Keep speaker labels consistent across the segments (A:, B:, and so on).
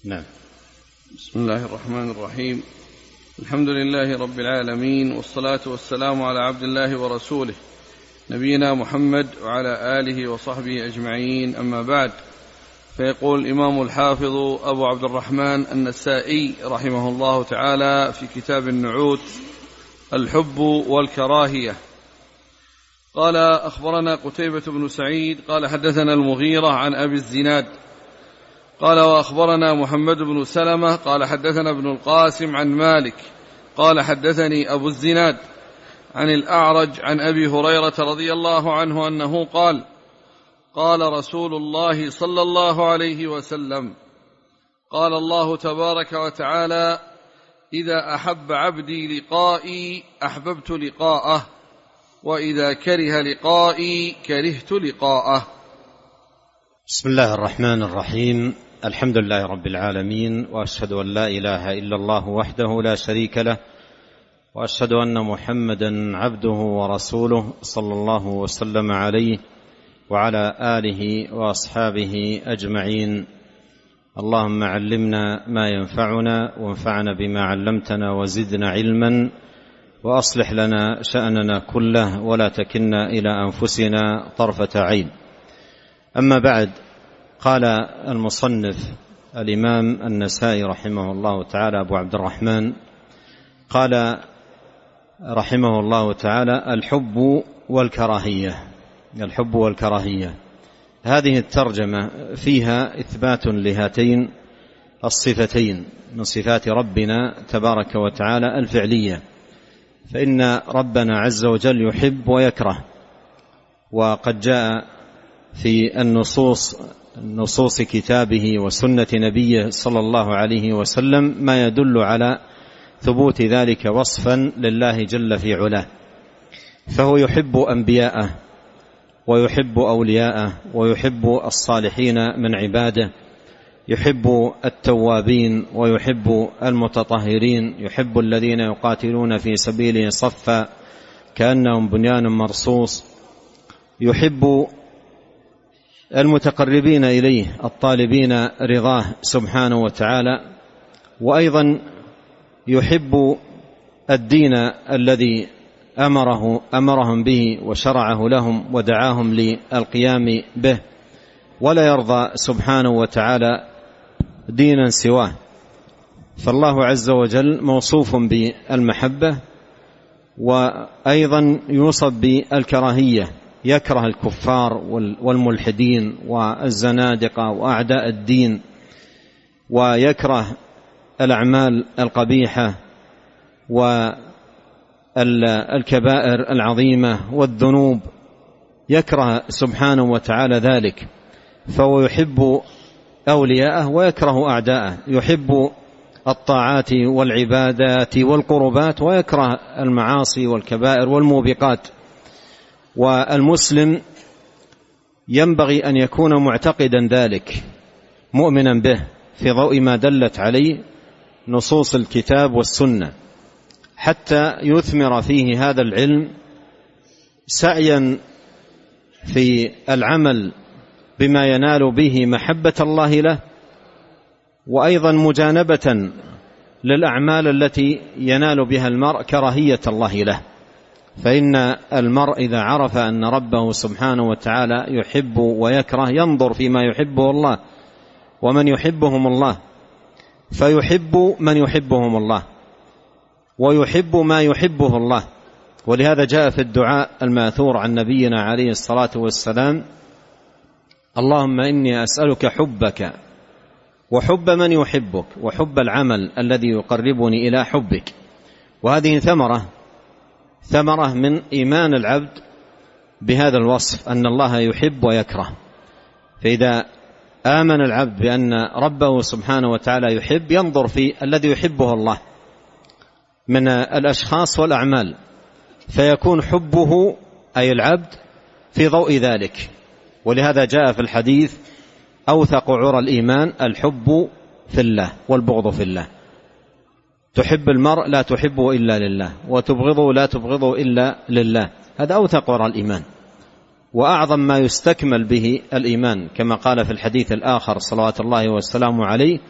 A: نعم.
B: بسم الله الرحمن الرحيم. الحمد لله رب العالمين، والصلاة والسلام على عبد الله ورسوله نبينا محمد وعلى آله وصحبه أجمعين، أما بعد. فيقول الإمام الحافظ أبو عبد الرحمن النسائي رحمه الله تعالى في كتاب النعوت: الحب والكراهية. قال: أخبرنا قتيبة بن سعيد قال حدثنا المغيرة عن أبي الزناد قال: وأخبرنا محمد بن سلمة قال حدثنا ابن القاسم عن مالك قال حدثني أبو الزناد عن الأعرج عن أبي هريرة رضي الله عنه أنه قال: قال رسول الله صلى الله عليه وسلم: قال الله تبارك وتعالى: إذا أحب عبدي لقائي أحببت لقاءه، وإذا كره لقائي كرهت لقاءه.
A: بسم الله الرحمن الرحيم. الحمد لله رب العالمين، وأشهد أن لا إله إلا الله وحده لا شريك له، وأشهد أن محمدا عبده ورسوله صلى الله وسلم عليه وعلى آله وأصحابه أجمعين. اللهم علمنا ما ينفعنا، وانفعنا بما علمتنا، وزدنا علما، وأصلح لنا شأننا كله، ولا تكلنا إلى أنفسنا طرفة عين. أما بعد، قال المصنف الإمام النسائي رحمه الله تعالى أبو عبد الرحمن، قال رحمه الله تعالى: الحب والكراهية. الحب والكراهية، هذه الترجمة فيها إثبات لهاتين الصفتين من صفات ربنا تبارك وتعالى الفعلية، فإن ربنا عز وجل يحب ويكره، وقد جاء في النصوص كتابه وسنة نبيه صلى الله عليه وسلم ما يدل على ثبوت ذلك وصفا لله جل في علاه. فهو يحب أنبياءه، ويحب أولياءه، ويحب الصالحين من عباده، يحب التوابين، ويحب المتطهرين، يحب الذين يقاتلون في سبيله صفا كأنهم بنيان مرصوص، يحب المتقربين إليه الطالبين رضاه سبحانه وتعالى، وأيضا يحب الدين الذي أمرهم به وشرعه لهم ودعاهم للقيام به، ولا يرضى سبحانه وتعالى دينا سواه. فالله عز وجل موصوف بالمحبة، وأيضا يوصف بالكراهية، يكره الكفار والملحدين والزنادقة وأعداء الدين، ويكره الأعمال القبيحة والكبائر العظيمة والذنوب، يكره سبحانه وتعالى ذلك. فهو يحب أولياءه ويكره أعداءه، يحب الطاعات والعبادات والقربات، ويكره المعاصي والكبائر والموبقات. والمسلم ينبغي أن يكون معتقدا ذلك، مؤمنا به في ضوء ما دلت عليه نصوص الكتاب والسنة، حتى يثمر فيه هذا العلم سعيا في العمل بما ينال به محبة الله له، وأيضا مجانبة للأعمال التي ينال بها المرء كراهية الله له. فإن المرء إذا عرف أن ربه سبحانه وتعالى يحب ويكره ينظر فيما يحبه الله ومن يحبهم الله، فيحب من يحبهم الله، ويحب ما يحبه الله. ولهذا جاء في الدعاء الماثور عن نبينا عليه الصلاة والسلام: اللهم إني أسألك حبك وحب من يحبك، وحب العمل الذي يقربني إلى حبك. وهذه ثمرة من إيمان العبد بهذا الوصف، أن الله يحب ويكره. فإذا آمن العبد بأن ربه سبحانه وتعالى يحب، ينظر في الذي يحبه الله من الأشخاص والأعمال، فيكون حبه أي العبد في ضوء ذلك. ولهذا جاء في الحديث: أوثق عرى الإيمان الحب في الله والبغض في الله. تحب المرء لا تحبه إلا لله، وتبغضه لا تبغضه إلا لله. هذا أوثق عرى الإيمان، وأعظم ما يستكمل به الإيمان، كما قال في الحديث الآخر صلوات الله والسلام عليه: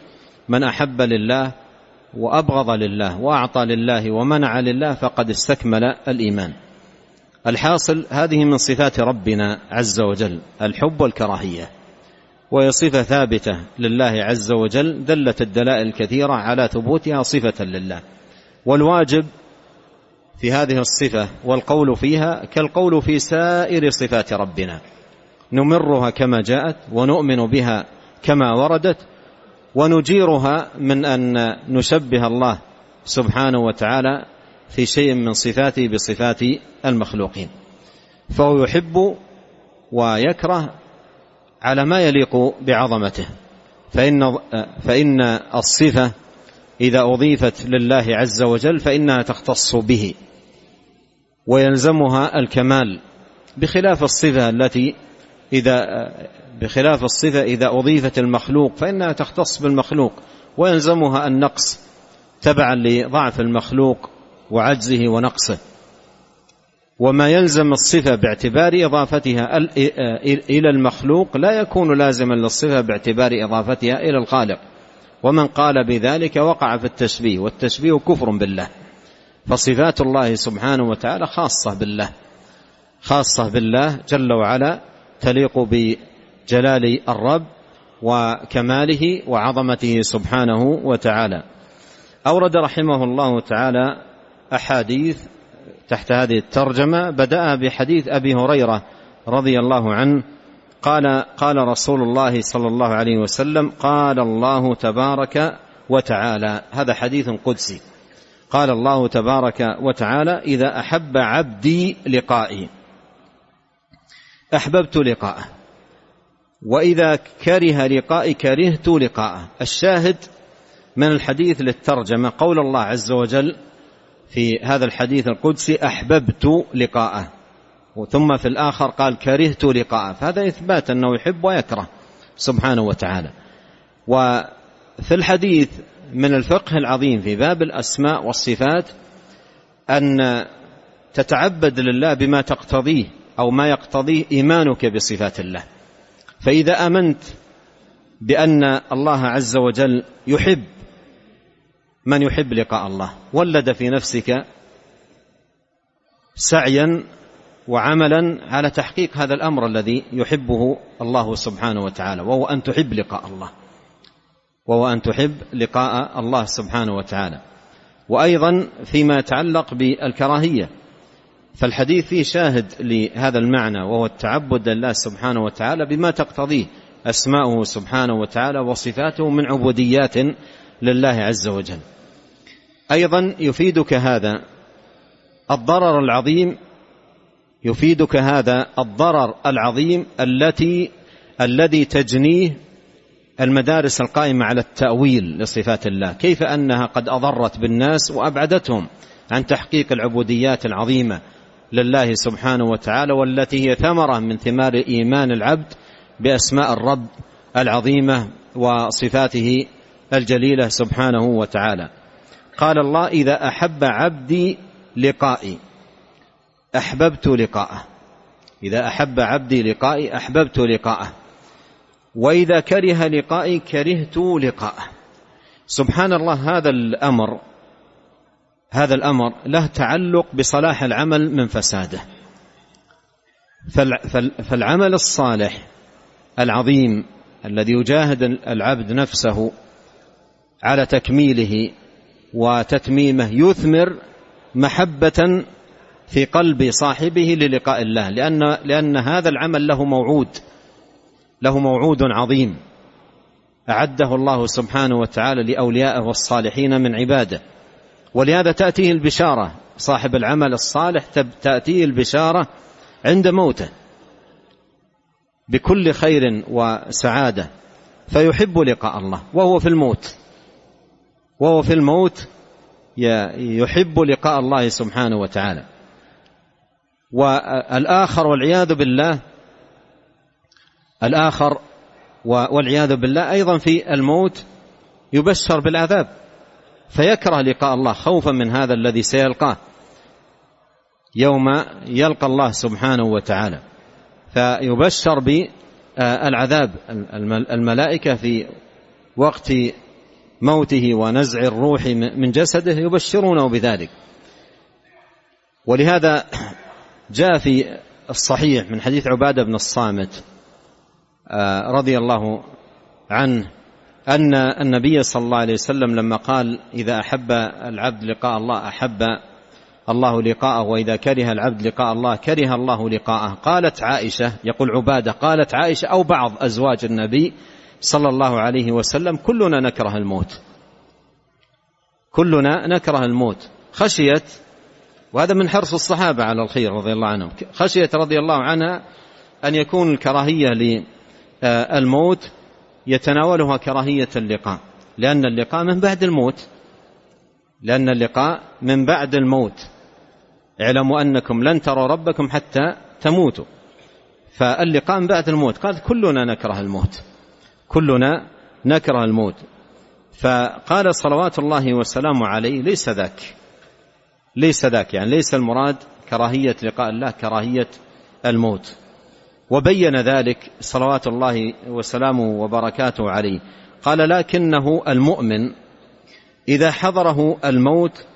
A: من أحب لله وأبغض لله وأعطى لله ومنع لله فقد استكمل الإيمان. الحاصل هذه من صفات ربنا عز وجل الحب والكراهية، وهي صفة ثابتة لله عز وجل، دلت الدلائل الكثيرة على ثبوتها صفة لله. والواجب في هذه الصفة والقول فيها كالقول في سائر صفات ربنا، نمرها كما جاءت ونؤمن بها كما وردت، ونجيرها من أن نشبه الله سبحانه وتعالى في شيء من صفاته بصفات المخلوقين. فهو يحب ويكره على ما يليق بعظمته، فإن الصفة إذا أضيفت لله عز وجل فإنها تختص به ويلزمها الكمال، بخلاف الصفة إذا أضيفت المخلوق فإنها تختص بالمخلوق ويلزمها النقص تبعا لضعف المخلوق وعجزه ونقصه. وما يلزم الصفة باعتبار إضافتها إلى المخلوق لا يكون لازما للصفة باعتبار إضافتها إلى الخالق، ومن قال بذلك وقع في التشبيه، والتشبيه كفر بالله. فصفات الله سبحانه وتعالى خاصة بالله جل وعلا، تليق بجلال الرب وكماله وعظمته سبحانه وتعالى. أورد رحمه الله تعالى أحاديث تحت هذه الترجمة، بدأ بحديث أبي هريرة رضي الله عنه قال رسول الله صلى الله عليه وسلم: قال الله تبارك وتعالى، هذا حديث قدسي، قال الله تبارك وتعالى: إذا أحب عبدي لقائي أحببت لقاءه، وإذا كره لقائي كرهت لقاءه. الشاهد من الحديث للترجمة قول الله عز وجل في هذا الحديث القدسي: أحببت لقاءه، ثم في الآخر قال كرهت لقاءه، فهذا إثبات أنه يحب ويكره سبحانه وتعالى. وفي الحديث من الفقه العظيم في باب الأسماء والصفات أن تتعبد لله بما تقتضيه أو ما يقتضيه إيمانك بصفات الله. فإذا آمنت بأن الله عز وجل يحب من يحب لقاء الله، ولد في نفسك سعيا وعملا على تحقيق هذا الأمر الذي يحبه الله سبحانه وتعالى، وهو أن تحب لقاء الله سبحانه وتعالى. وأيضا فيما يتعلق بالكراهية فالحديث فيه شاهد لهذا المعنى، وهو التعبد لله سبحانه وتعالى بما تقتضيه أسماؤه سبحانه وتعالى وصفاته من عبوديات لله عز وجل. أيضا يفيدك هذا الضرر العظيم الذي تجنيه المدارس القائمة على التأويل لصفات الله، كيف أنها قد أضرت بالناس وأبعدتهم عن تحقيق العبوديات العظيمة لله سبحانه وتعالى، والتي هي ثمرة من ثمار إيمان العبد بأسماء الرب العظيمة وصفاته الجليلة سبحانه وتعالى. قال الله: إذا أحب عبدي لقائي أحببت لقاءه، إذا أحب عبدي لقائي أحببت لقاءه، وإذا كره لقائي كرهت لقاءه. سبحان الله، هذا الأمر له تعلق بصلاح العمل من فساده. فالعمل الصالح العظيم الذي يجاهد العبد نفسه على تكميله وتتميمه يثمر محبة في قلب صاحبه للقاء الله، لأن هذا العمل له موعود عظيم أعده الله سبحانه وتعالى لأوليائه والصالحين من عباده. ولهذا تأتيه البشارة، صاحب العمل الصالح تأتيه البشارة عند موته بكل خير وسعادة، فيحب لقاء الله وهو في الموت يحب لقاء الله سبحانه وتعالى. والآخر والعياذ بالله أيضا في الموت يبشر بالعذاب، فيكره لقاء الله خوفا من هذا الذي سيلقاه يوم يلقى الله سبحانه وتعالى، فيبشر بالعذاب. الملائكة في وقت موته ونزع الروح من جسده يبشرونه بذلك. ولهذا جاء في الصحيح من حديث عبادة بن الصامت رضي الله عنه أن النبي صلى الله عليه وسلم لما قال إذا أحب العبد لقاء الله أحب الله لقاءه، وإذا كره العبد لقاء الله كره الله لقاءه، قالت عائشة، يقول عبادة، قالت عائشة أو بعض أزواج النبي صلى الله عليه وسلم كلنا نكره الموت، كلنا نكره الموت، خشيت، وهذا من حرص الصحابة على الخير رضي الله عنهم، خشيت رضي الله عنها أن يكون الكراهية للموت يتناولها كراهية اللقاء، لأن اللقاء من بعد الموت، لأن اللقاء من بعد الموت، اعلموا أنكم لن تروا ربكم حتى تموتوا، فاللقاء من بعد الموت. قالت كلنا نكره الموت، كلنا نكره الموت. فقال صلوات الله وسلامه عليه ليس ذاك، ليس ذاك، يعني ليس المراد كراهية لقاء الله كراهية الموت. وبين ذلك صلوات الله وسلامه وبركاته عليه، قال لكنه المؤمن إذا حضره الموت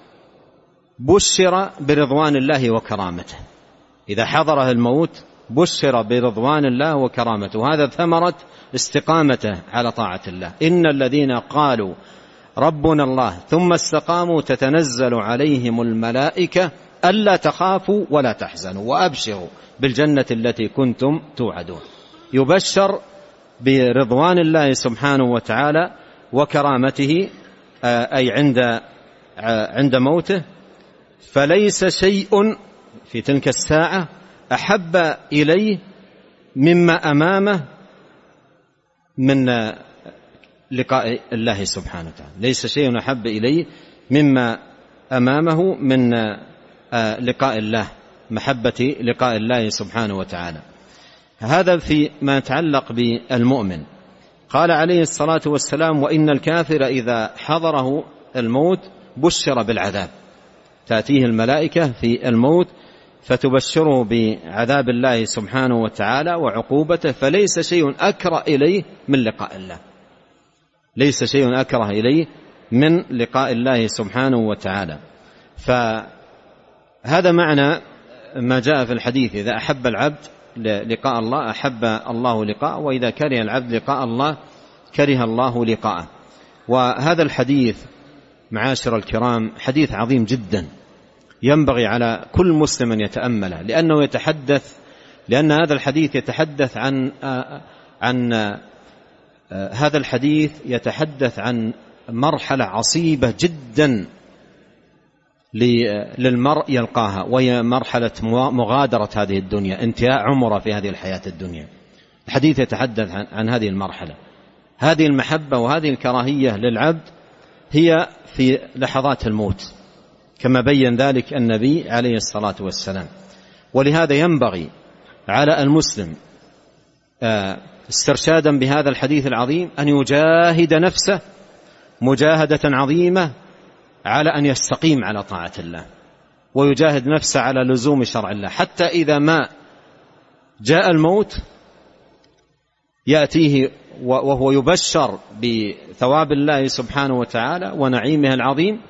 A: بشر برضوان الله وكرامته، إذا حضره الموت بشر برضوان الله وكرامته، هذا ثمرة استقامته على طاعة الله. إن الذين قالوا ربنا الله ثم استقاموا تتنزل عليهم الملائكة ألا تخافوا ولا تحزنوا وأبشروا بالجنة التي كنتم توعدون. يبشر برضوان الله سبحانه وتعالى وكرامته أي عند موته، فليس شيء في تلك الساعة أحب إليه مما أمامه من لقاء الله سبحانه وتعالى، ليس شيء أحب إليه مما أمامه من لقاء الله، محبة لقاء الله سبحانه وتعالى. هذا في ما يتعلق بالمؤمن. قال عليه الصلاة والسلام وإن الكافر إذا حضره الموت بشر بالعذاب، تأتيه الملائكة في الموت فتبشره بعذاب الله سبحانه وتعالى وعقوبته، فليس شيء أكره إليه من لقاء الله، ليس شيء أكره إليه من لقاء الله سبحانه وتعالى. فهذا معنى ما جاء في الحديث إذا أحب العبد لقاء الله أحب الله لقاءه، وإذا كره العبد لقاء الله كره الله لقاءه. وهذا الحديث معاشر الكرام حديث عظيم جدا، ينبغي على كل مسلم أن يتأمله، لأن هذا الحديث يتحدث هذا الحديث يتحدث عن مرحلة عصيبة جدا للمرء يلقاها، وهي مرحلة مغادرة هذه الدنيا، انتهاء عمره في هذه الحياة الدنيا. الحديث يتحدث عن هذه المرحلة، هذه المحبة وهذه الكراهية للعبد هي في لحظات الموت، كما بين ذلك النبي عليه الصلاة والسلام. ولهذا ينبغي على المسلم استرشادا بهذا الحديث العظيم أن يجاهد نفسه مجاهدة عظيمة على أن يستقيم على طاعة الله، ويجاهد نفسه على لزوم شرع الله، حتى إذا ما جاء الموت يأتيه وهو يبشر بثواب الله سبحانه وتعالى ونعيمه العظيم،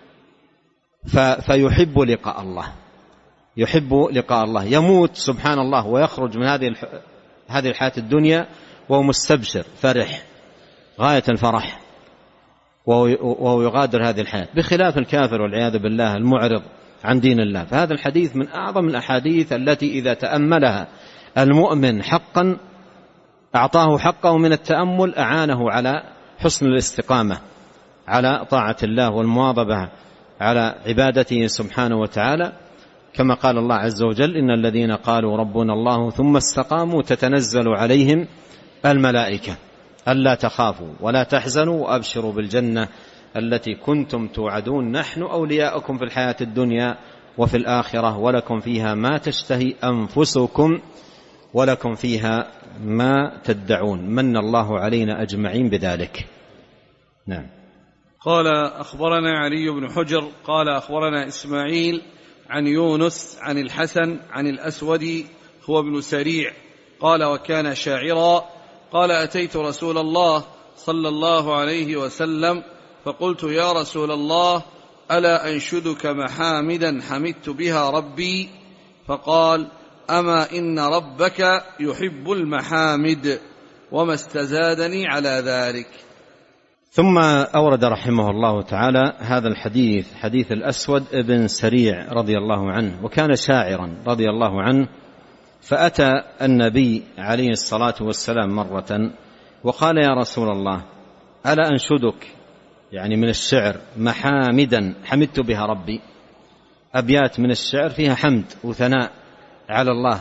A: فيحب لقاء الله، يحب لقاء الله، يموت سبحان الله ويخرج من هذه الحياة الدنيا وهو مستبشر فرح غاية الفرح، وهو يغادر هذه الحياة، بخلاف الكافر والعياذ بالله المعرض عن دين الله. فهذا الحديث من أعظم الأحاديث التي إذا تأملها المؤمن حقا أعطاه حقه من التأمل، أعانه على حسن الاستقامة على طاعة الله والمواظبة على عبادته سبحانه وتعالى، كما قال الله عز وجل إن الذين قالوا ربنا الله ثم استقاموا تتنزل عليهم الملائكة ألا تخافوا ولا تحزنوا وأبشروا بالجنة التي كنتم توعدون نحن أولياؤكم في الحياة الدنيا وفي الآخرة ولكم فيها ما تشتهي أنفسكم ولكم فيها ما تدعون من الله علينا أجمعين بذلك. نعم.
B: قال أخبرنا علي بن حجر قال أخبرنا إسماعيل عن يونس عن الحسن عن الأسود هو ابن سريع قال وكان شاعرا قال أتيت رسول الله صلى الله عليه وسلم فقلت يا رسول الله ألا أنشدك محامدا حمدت بها ربي؟ فقال أما إن ربك يحب المحامد، وما استزادني على ذلك.
A: ثم أورد رحمه الله تعالى هذا الحديث، حديث الأسود بن سريع رضي الله عنه، وكان شاعرا رضي الله عنه، فأتى النبي عليه الصلاة والسلام مرة وقال يا رسول الله ألا أنشدك، يعني من الشعر، محامدا حمدت بها ربي، أبيات من الشعر فيها حمد وثناء على الله،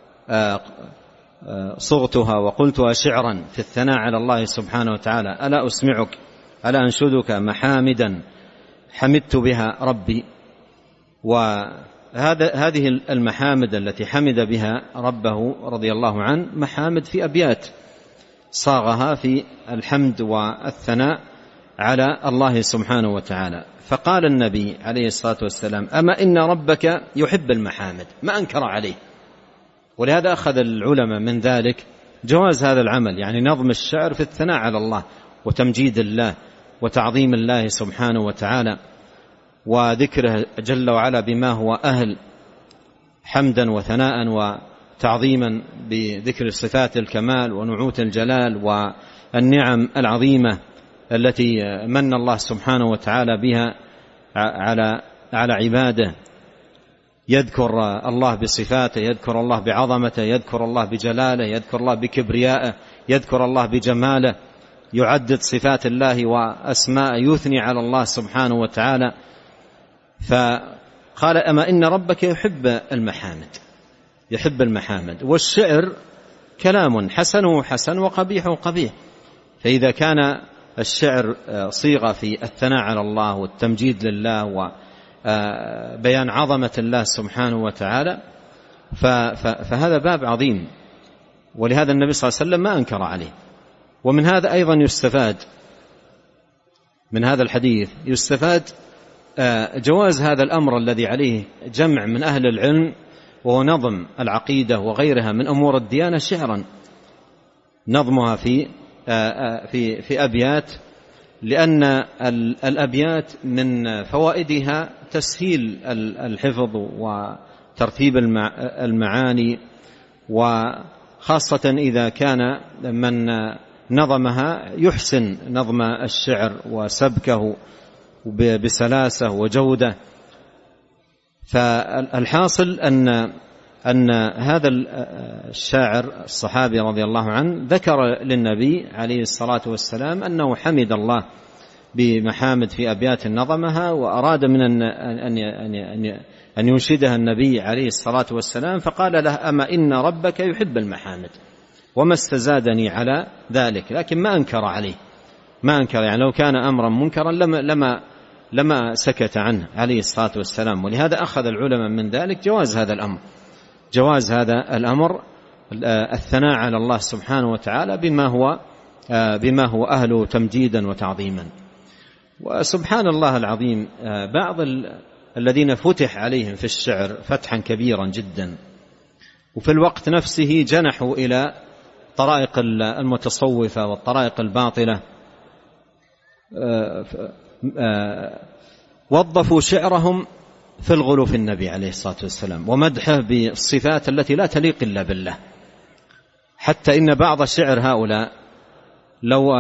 A: صغتها وقلتها شعرا في الثناء على الله سبحانه وتعالى، ألا أسمعك، ألا أنشدك محامدا حمدت بها ربي. وهذه المحامد التي حمد بها ربه رضي الله عنه محامد في أبيات صاغها في الحمد والثناء على الله سبحانه وتعالى. فقال النبي عليه الصلاة والسلام أما إن ربك يحب المحامد، ما أنكر عليه. ولهذا أخذ العلماء من ذلك جواز هذا العمل، يعني نظم الشعر في الثناء على الله وتمجيد الله وتعظيم الله سبحانه وتعالى وذكره جل وعلا بما هو أهل حمدا وثناء وتعظيما بذكر صفات الكمال ونعوت الجلال والنعم العظيمة التي من الله سبحانه وتعالى بها على عباده. يذكر الله بصفاته، يذكر الله بعظمته، يذكر الله بجلاله، يذكر الله بكبريائه، يذكر الله بجماله، يعدد صفات الله وأسماءه، يثني على الله سبحانه وتعالى. فقال أما إن ربك يحب المحامد، يحب المحامد. والشعر كلام حسنه حسن وقبيحه قبيح، فإذا كان الشعر صيغة في الثناء على الله والتمجيد لله وبيان عظمة الله سبحانه وتعالى فهذا باب عظيم، ولهذا النبي صلى الله عليه وسلم ما أنكر عليه. ومن هذا أيضا يستفاد من هذا الحديث يستفاد جواز هذا الأمر الذي عليه جمع من أهل العلم، وهو نظم العقيدة وغيرها من أمور الديانة شعرا، نظمها في أبيات، لأن الأبيات من فوائدها تسهيل الحفظ وترتيب المعاني، وخاصة إذا كان من نظمها يحسن نظم الشعر وسبكه بسلاسة وجودة. فالحاصل أن هذا الشاعر الصحابي رضي الله عنه ذكر للنبي عليه الصلاة والسلام أنه حمد الله بمحامد في أبيات نظمها، وأراد من أن ينشدها النبي عليه الصلاة والسلام، فقال له أما إن ربك يحب المحامد، وما استزادني على ذلك. لكن ما أنكر عليه، ما أنكر، يعني لو كان أمرا منكرا لما سكت عنه عليه الصلاة والسلام. ولهذا أخذ العلماء من ذلك جواز هذا الأمر، جواز هذا الأمر، الثناء على الله سبحانه وتعالى بما هو أهله تمجيدا وتعظيما. وسبحان الله العظيم بعض الذين فتح عليهم في الشعر فتحا كبيرا جدا، وفي الوقت نفسه جنحوا إلى طرائق المتصوفة والطرائق الباطلة، وظفوا شعرهم في الغلو في النبي عليه الصلاة والسلام ومدحه بالصفات التي لا تليق إلا بالله، حتى إن بعض شعر هؤلاء لو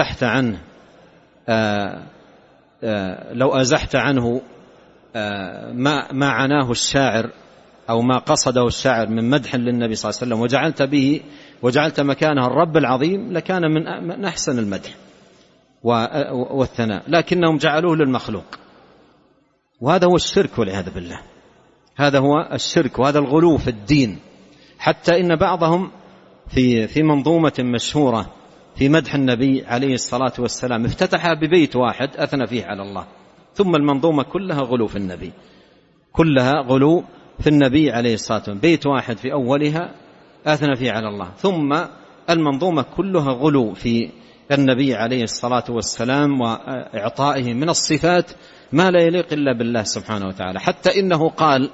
A: أزحت عنه ما عناه الشاعر أو ما قصده الشاعر من مدح للنبي صلى الله عليه وسلم وجعلت مكانه الرب العظيم، لكان من أحسن المدح والثناء، لكنهم جعلوه للمخلوق، وهذا هو الشرك والعياذ بالله، هذا هو الشرك وهذا الغلو في الدين. حتى إن بعضهم في منظومة مشهورة في مدح النبي عليه الصلاة والسلام افتتحها ببيت واحد أثنى فيه على الله، ثم المنظومة كلها غلو في النبي، كلها غلو في النبي عليه الصلاة والسلام، بيت واحد في أولها أثنى فيه على الله، ثم المنظومة كلها غلو في النبي عليه الصلاة والسلام وإعطائه من الصفات ما لا يليق إلا بالله سبحانه وتعالى. حتى إنه قال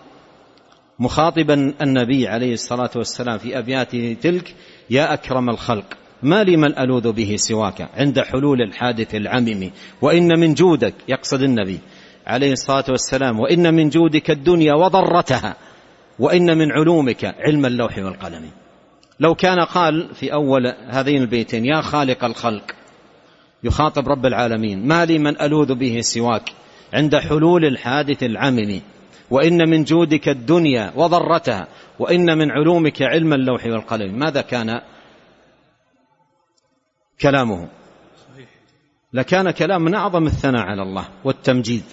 A: مخاطبا النبي عليه الصلاة والسلام في أبياته تلك: يا أكرم الخلق ما لي من ألوذ به سواك عند حلول الحادث العمم، وإن من جودك، يقصد النبي عليه الصلاة والسلام، وإن من جودك الدنيا وضرتها، وإن من علومك علم اللوح والقلم. لو كان قال في أول هذين البيتين يا خالق الخلق، يخاطب رب العالمين، ما لي من ألوذ به سواك عند حلول الحادث العمم، وإن من جودك الدنيا وضرتها، وإن من علومك علم اللوح والقلم، ماذا كان كلامه؟ لكان كلام من أعظم الثناء على الله والتمجيد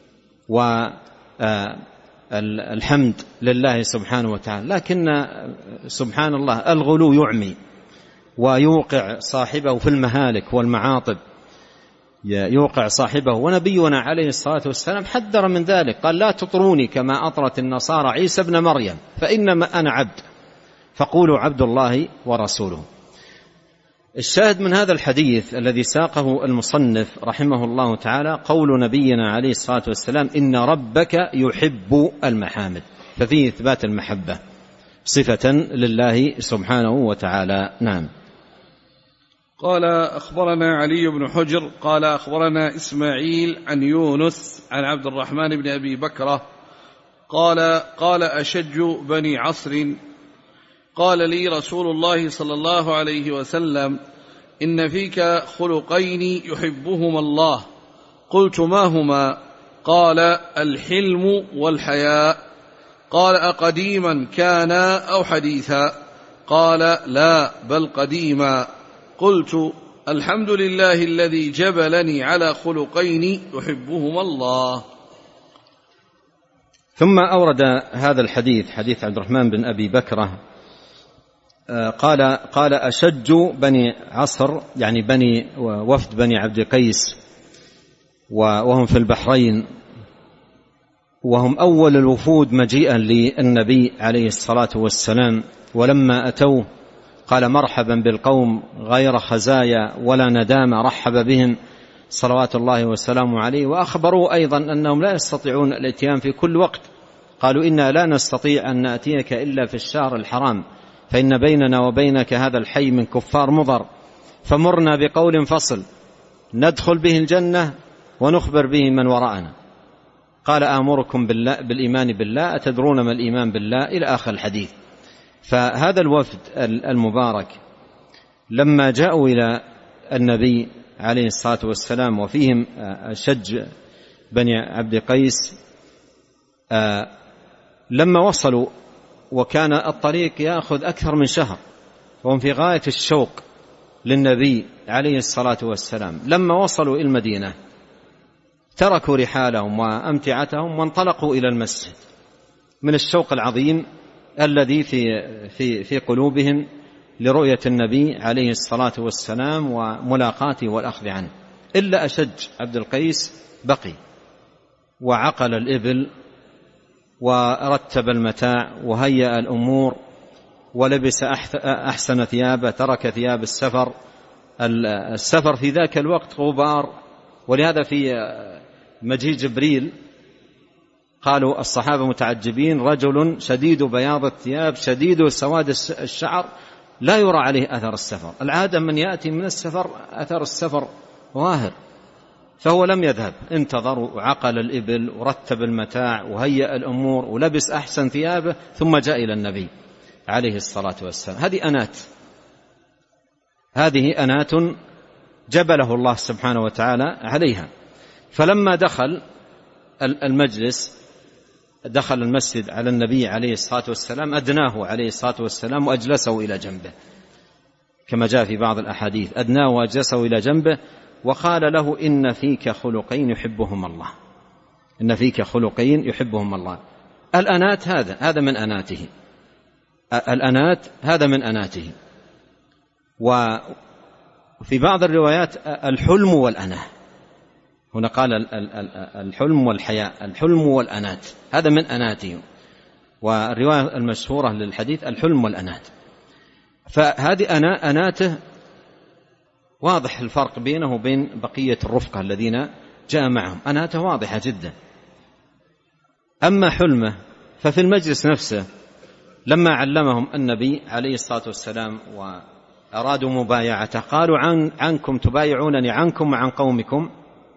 A: والحمد لله سبحانه وتعالى. لكن سبحان الله الغلو يعمي ويوقع صاحبه في المهالك والمعاطب، يوقع صاحبه. ونبينا عليه الصلاة والسلام حذر من ذلك، قال لا تطروني كما أطرت النصارى عيسى ابن مريم، فإنما أنا عبد فقولوا عبد الله ورسوله. الشاهد من هذا الحديث الذي ساقه المصنف رحمه الله تعالى قول نبينا عليه الصلاة والسلام إن ربك يحب المحامد، ففيه إثبات المحبة صفة لله سبحانه وتعالى. نعم.
B: قال أخبرنا علي بن حجر قال أخبرنا إسماعيل عن يونس عن عبد الرحمن بن أبي بكرة قال أشج بني عصر قال لي رسول الله صلى الله عليه وسلم إن فيك خلقين يحبهما الله. قلت ما هما؟ قال الحلم والحياء. قال أقديما كان أو حديثا؟ قال لا بل قديما. قلت الحمد لله الذي جبلني على خلقين يحبهما الله.
A: ثم أورد هذا الحديث، حديث عبد الرحمن بن أبي بكرة، قال أشج بني عصر، يعني وفد بني عبد قيس، وهم في البحرين، وهم أول الوفود مجيئا للنبي عليه الصلاة والسلام. ولما أتوه قال مرحبا بالقوم غير خزايا ولا ندامة، رحب بهم صلوات الله وسلامه عليه. وأخبروا أيضا أنهم لا يستطيعون الاتيان في كل وقت، قالوا إنا لا نستطيع أن نأتيك إلا في الشهر الحرام، فإن بيننا وبينك هذا الحي من كفار مضر، فمرنا بقول فصل ندخل به الجنة ونخبر به من وراءنا. قال آمركم بالإيمان بالله، أتدرون ما الإيمان بالله؟ إلى آخر الحديث. فهذا الوفد المبارك لما جاءوا إلى النبي عليه الصلاة والسلام وفيهم أشج بني عبد قيس، لما وصلوا وكان الطريق يأخذ أكثر من شهر وهم في غاية الشوق للنبي عليه الصلاة والسلام، لما وصلوا إلى المدينة تركوا رحالهم وأمتعتهم وانطلقوا إلى المسجد من الشوق العظيم الذي في قلوبهم لرؤية النبي عليه الصلاة والسلام وملاقاته والأخذ عنه. إلا أشج عبد القيس بقي وعقل الإبل ورتب المتاع وهيأ الأمور ولبس أحسن ثيابه، ترك ثياب السفر. السفر في ذاك الوقت غبار، ولهذا في مجيء جبريل قالوا الصحابة متعجبين رجل شديد بياض الثياب شديد سواد الشعر لا يرى عليه أثر السفر. العادة من يأتي من السفر أثر السفر ظاهر، فهو لم يذهب، انتظر وعقل الإبل ورتب المتاع وهيأ الأمور ولبس أحسن ثيابه ثم جاء إلى النبي عليه الصلاة والسلام. هذه أنات جبله الله سبحانه وتعالى عليها. فلما دخل المجلس، دخل المسجد على النبي عليه الصلاة والسلام، أدناه عليه الصلاة والسلام وأجلسه إلى جنبه كما جاء في بعض الأحاديث، أدناه وأجلسه إلى جنبه وقال له إن فيك خلقين يحبهم الله، إن فيك خلقين يحبهم الله. الأنات هذا من أناته، الأنات هذا من أناته. وفي بعض الروايات الحلم والأناه، هنا قال الحلم والحياء، الحلم والأنات هذا من أناته. والرواية المشهورة للحديث الحلم والأنات. فهذه أناته واضح الفرق بينه وبين بقية الرفقة الذين جاء معهم، أناته واضحة جدا. أما حلمه ففي المجلس نفسه لما علمهم النبي عليه الصلاة والسلام أرادوا مبايعته قالوا عنكم تبايعونني عنكم وعن قومكم؟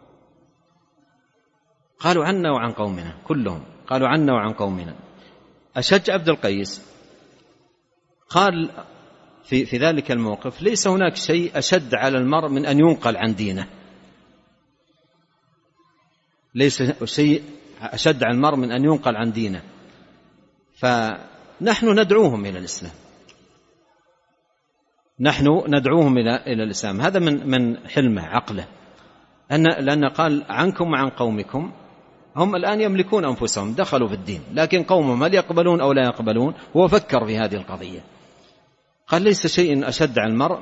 A: قالوا عنا وعن قومنا، كلهم قالوا عنا وعن قومنا. أشج عبد القيس قال في ذلك الموقف: ليس هناك شيء أشد على المرء من أن ينقل عن دينه، ليس شيء أشد على المرء من أن ينقل عن دينه، فنحن ندعوهم إلى الإسلام، نحن ندعوهم إلى الإسلام. هذا من حلمه عقله، لأن قال عنكم وعن قومكم، هم الآن يملكون أنفسهم، دخلوا في الدين، لكن قومهم هل يقبلون أو لا يقبلون؟ هو فكر في هذه القضية، قال ليس شيء أشد على المرء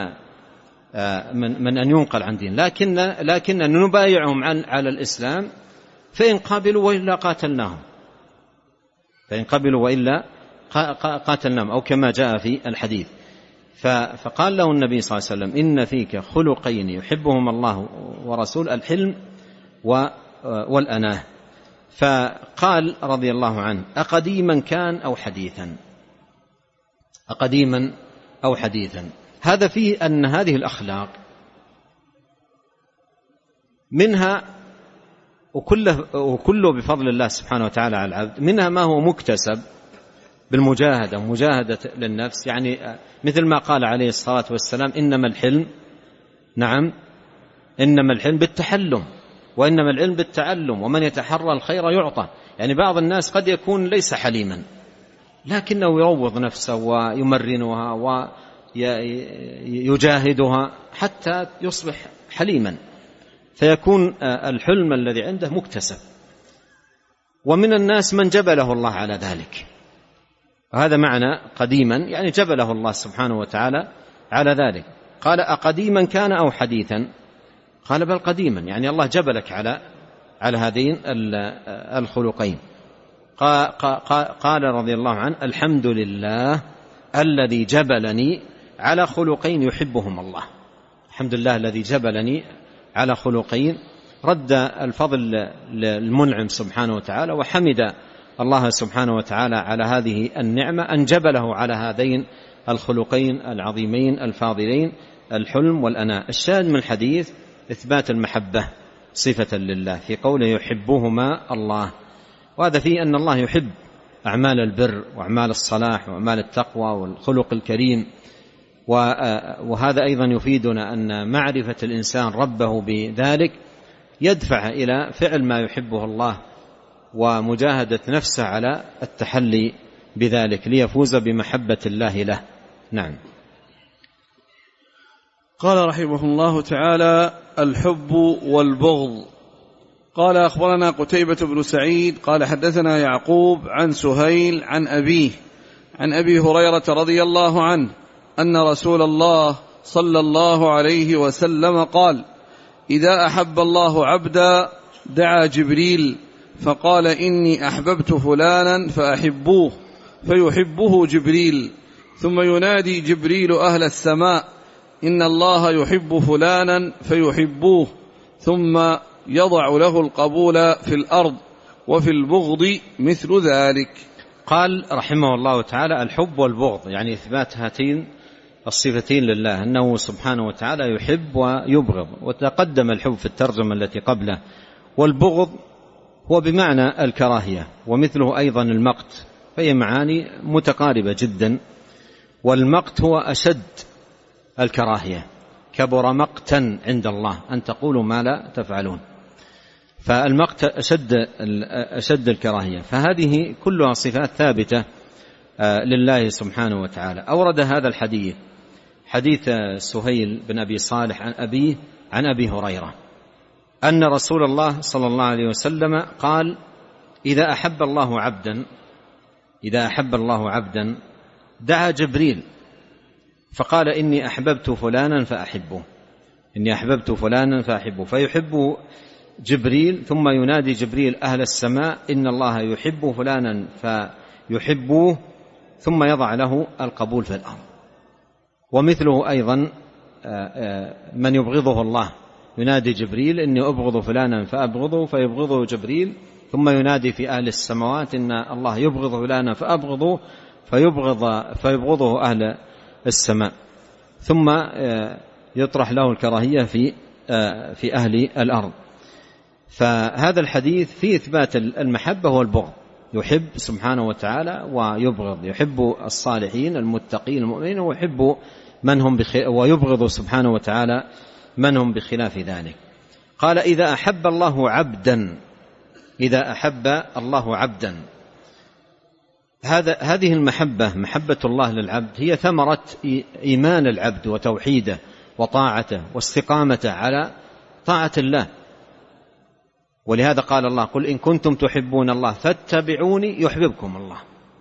A: من أن ينقل عن دين، لكن نبايعهم على الإسلام، فإن قبلوا وإلا قاتلناهم، فإن قبلوا وإلا قاتلناهم، أو كما جاء في الحديث. فقال له النبي صلى الله عليه وسلم: إن فيك خلقين يحبهم الله ورسول: الحلم والأناه. فقال رضي الله عنه: أقديما كان أو حديثا؟ أقديما أو حديثا. هذا فيه أن هذه الأخلاق منها وكله بفضل الله سبحانه وتعالى على العبد، منها ما هو مكتسب بالمجاهدة، مجاهدة للنفس، يعني مثل ما قال عليه الصلاة والسلام: إنما الحلم، نعم، إنما الحلم بالتحلم، وإنما العلم بالتعلم، ومن يتحرى الخير يعطى. يعني بعض الناس قد يكون ليس حليما، لكنه يروض نفسه ويمرنها ويجاهدها حتى يصبح حليما، فيكون الحلم الذي عنده مكتسب. ومن الناس من جبله الله على ذلك، وهذا معنى قديما، يعني جبله الله سبحانه وتعالى على ذلك. قال: أقديما كان أو حديثا؟ قال: بل قديما، يعني الله جبلك على هذين الخلقين. قال رضي الله عنه: الحمد لله الذي جبلني على خلقين يحبهم الله. الحمد لله الذي جبلني على خلقين، رد الفضل للمنعم سبحانه وتعالى، وحمد الله سبحانه وتعالى على هذه النعمة أن جبله على هذين الخلقين العظيمين الفاضلين، الحلم والأناء. الشاهد من الحديث إثبات المحبة صفة لله في قوله: يحبهما الله، وهذا فيه أن الله يحب أعمال البر وأعمال الصلاح وأعمال التقوى والخلق الكريم. وهذا أيضا يفيدنا أن معرفة الإنسان ربه بذلك يدفع إلى فعل ما يحبه الله، ومجاهدة نفسه على التحلي بذلك ليفوز بمحبة الله له. نعم.
B: قال رحمه الله تعالى: الحب والبغض. قال: أخبرنا قتيبة بن سعيد قال: حدثنا يعقوب عن سهيل عن أبيه عن أبي هريرة رضي الله عنه أن رسول الله صلى الله عليه وسلم قال: إذا أحب الله عبدا دعا جبريل فقال: إني أحببت فلانا فأحبوه، فيحبه جبريل، ثم ينادي جبريل أهل السماء: إن الله يحب فلانا فيحبوه، ثم يضع له القبول في الأرض، وفي البغض مثل ذلك.
A: قال رحمه الله تعالى: الحب والبغض، يعني إثبات هاتين الصفتين لله، أنه سبحانه وتعالى يحب ويبغض. وتقدم الحب في الترجمة التي قبله. والبغض هو بمعنى الكراهية، ومثله أيضا المقت، فهي معاني متقاربة جدا. والمقت هو أشد الكراهية، كبر مقتا عند الله أن تقولوا ما لا تفعلون، فالمقت أشد الكراهية. فهذه كلها صفات ثابتة لله سبحانه وتعالى. أورد هذا الحديث حديث سهيل بن أبي صالح عن أبيه عن أبي هريرة أن رسول الله صلى الله عليه وسلم قال: إذا أحب الله عبدا دعا جبريل فقال: إني أحببت فلانا فأحبه، فيحبه جبريل، ثم ينادي جبريل أهل السماء: إن الله يحب فلانا فيحبوه، ثم يضع له القبول في الأرض. ومثله أيضا من يبغضه الله، ينادي جبريل: إني أبغض فلانا فأبغضه، فيبغضه جبريل، ثم ينادي في أهل السماوات: إن الله يبغض فلانا فأبغضه، فيبغضه أهل السماء. ثم يطرح له الكراهية في أهل الأرض. فهذا الحديث فيه إثبات المحبة والبغض، يحب سبحانه وتعالى ويبغض، يحب الصالحين المتقين المؤمنين ويبغض سبحانه وتعالى من هم بخلاف ذلك. قال إذا أحب الله عبدا، هذه المحبة، محبة الله للعبد، هي ثمرة إيمان العبد وتوحيده وطاعته واستقامته على طاعة الله. ولهذا قال الله: قل إن كنتم تحبون الله فاتبعوني يحببكم الله.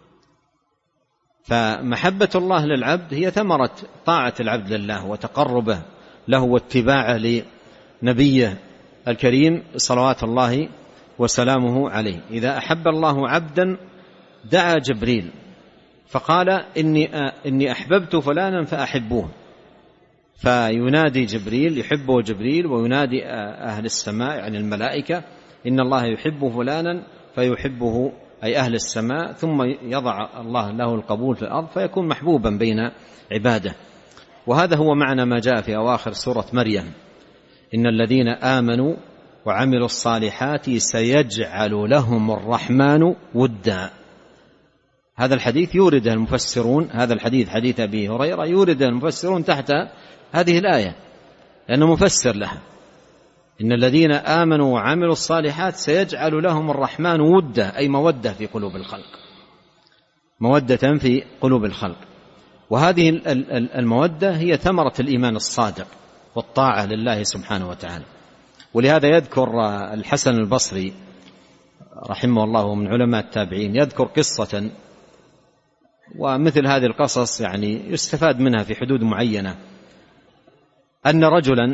A: فمحبة الله للعبد هي ثمرة طاعة العبد لله وتقربه له واتباعه لنبيه الكريم صلوات الله وسلامه عليه. إذا أحب الله عبدا دعا جبريل فقال: إني أحببت فلانا فأحبوه، فينادي جبريل، يحبه جبريل، وينادي أهل السماء يعني الملائكة: إن الله يحب فلانا فيحبه أي أهل السماء، ثم يضع الله له القبول في الأرض فيكون محبوبا بين عباده. وهذا هو معنى ما جاء في أواخر سورة مريم: إن الذين آمنوا وعملوا الصالحات سيجعل لهم الرحمن ودا. هذا الحديث يورده المفسرون، هذا الحديث حديث أبي هريرة يورده المفسرون تحت هذه الآية لأنه مفسر لها: إن الذين آمنوا وعملوا الصالحات سيجعل لهم الرحمن ودا، أي مودة في قلوب الخلق، مودة في قلوب الخلق. وهذه المودة هي ثمرة الإيمان الصادق والطاعة لله سبحانه وتعالى. ولهذا يذكر الحسن البصري رحمه الله من علماء التابعين، يذكر قصة، ومثل هذه القصص يعني يستفاد منها في حدود معينة، أن رجلا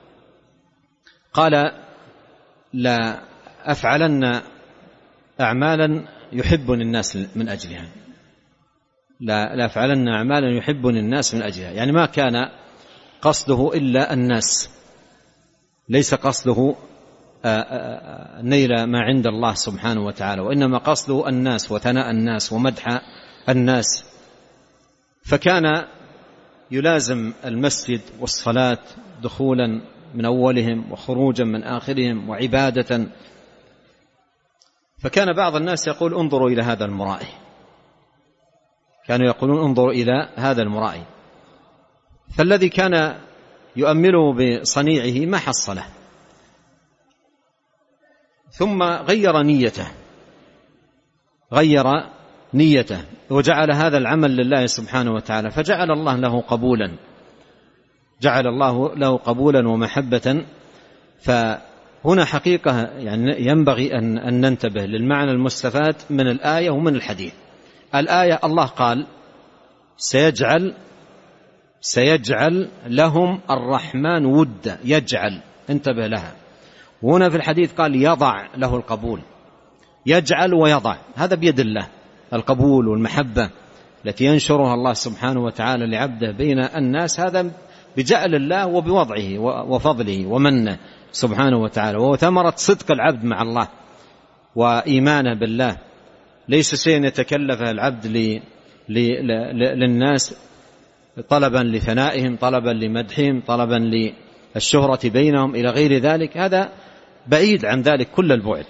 A: قال: لا أفعلن أعمالا يحبني الناس من أجلها، لا أفعلن أعمالا يحبني الناس من أجلها، يعني ما كان قصده إلا الناس، ليس قصده نيل ما عند الله سبحانه وتعالى، وإنما قصده الناس وثناء الناس ومدح الناس. فكان يلازم المسجد والصلاة دخولا من أولهم وخروجا من آخرهم وعبادة. فكان بعض الناس يقول: انظروا إلى هذا المرائي، كانوا يقولون: انظروا إلى هذا المرائي. فالذي كان يؤمله بصنيعه ما حصله، ثم غير نيته وجعل هذا العمل لله سبحانه وتعالى، فجعل الله له قبولا ومحبة. فهنا حقيقة يعني ينبغي أن ننتبه للمعنى المستفاد من الآية ومن الحديث. الآية الله قال: سيجعل لهم الرحمن ودا، يجعل، انتبه لها. وهنا في الحديث قال: يضع له القبول، يجعل ويضع، هذا بيد الله، القبول والمحبة التي ينشرها الله سبحانه وتعالى لعبده بين الناس، هذا بجعل الله وبوضعه وفضله ومنه سبحانه وتعالى، وهو ثمرة صدق العبد مع الله وإيمانه بالله، ليس شيء يتكلفه العبد للناس طلبا لثنائهم، طلبا لمدحهم، طلبا للشهرة بينهم إلى غير ذلك، هذا بعيد عن ذلك كل البعد.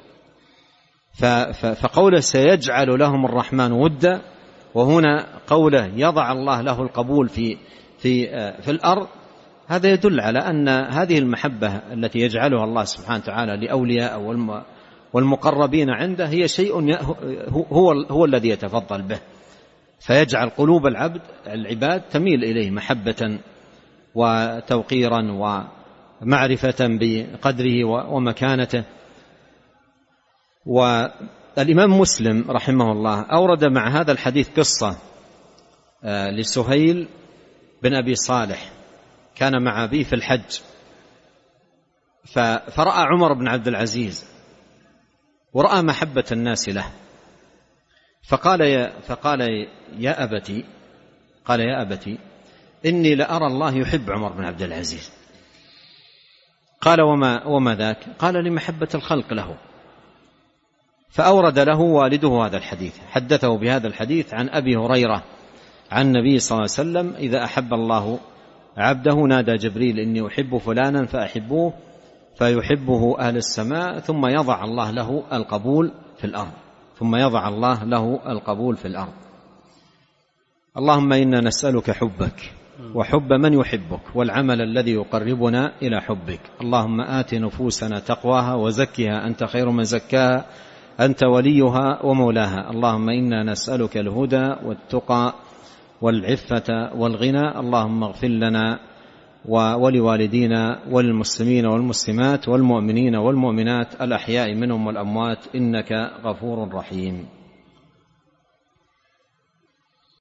A: فقوله سيجعل لهم الرحمن ودا، وهنا قوله يضع الله له القبول في الأرض، هذا يدل على أن هذه المحبة التي يجعلها الله سبحانه وتعالى لأولياء والمقربين عنده هي شيء هو الذي يتفضل به، فيجعل قلوب العباد تميل إليه محبة وتوقيرا ومعرفة بقدره ومكانته. والإمام مسلم رحمه الله أورد مع هذا الحديث قصة لسهيل بن أبي صالح، كان مع أبيه في الحج، فرأى عمر بن عبد العزيز ورأى محبة الناس له، فقال يا أبتي إني لأرى الله يحب عمر بن عبد العزيز. قال وما ذاك؟ قال لمحبة الخلق له. فأورد له والده هذا الحديث، حدثه بهذا الحديث عن أبي هريرة عن النبي صلى الله عليه وسلم: إذا أحب الله عبده نادى جبريل: إني أحب فلانا فأحبوه، فيحبه أهل السماء، ثم يضع الله له القبول في الأرض. اللهم إنا نسألك حبك وحب من يحبك والعمل الذي يقربنا إلى حبك. اللهم آت نفوسنا تقواها وزكها أنت خير من زكاها، أنت وليها ومولاها. اللهم إنا نسألك الهدى والتقى والعفة والغنى. اللهم اغفر لنا ولوالدينا والمسلمين والمسلمات والمؤمنين والمؤمنات الأحياء منهم والأموات، إنك غفور رحيم.